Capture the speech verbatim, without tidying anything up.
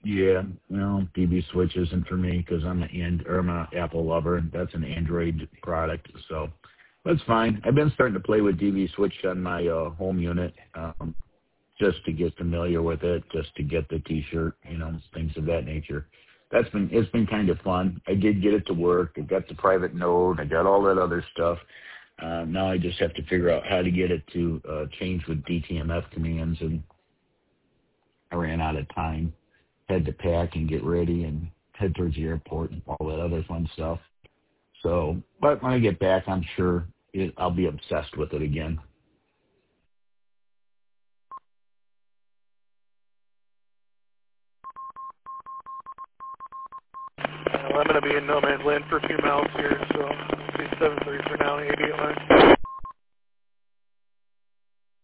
Yeah, well, D B Switch isn't for me because I'm an and or I'm an Apple lover. That's an Android product, so that's fine. I've been starting to play with D B Switch on my uh, home unit, um, just to get familiar with it, just to get the T-shirt, you know, things of that nature. That's been it's been kind of fun. I did get it to work. I got the private node. I got all that other stuff. Uh, now I just have to figure out how to get it to uh, change with D T M F commands, and I ran out of time. Had to pack and get ready and head towards the airport and all that other fun stuff. So, but when I get back, I'm sure it, I'll be obsessed with it again. Well, I'm going to be in no man's land for a few miles here, so it'll be seven three for now, eighty-eight line.